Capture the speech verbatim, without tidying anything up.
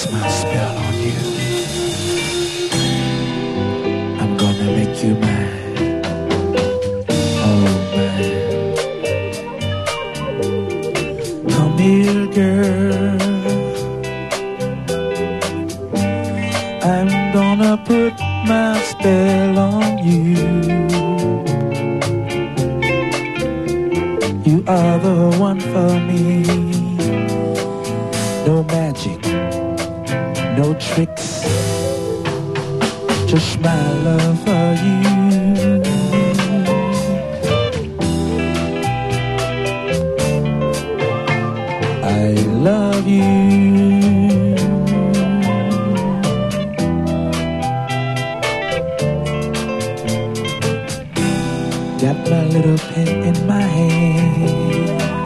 my spell on you. I'm gonna make you mine. Oh man. Come here, girl. I'm gonna put my spell on you. You are the one for me. No magic, no tricks, just my love for you. I love you. Got my little pen in my hand.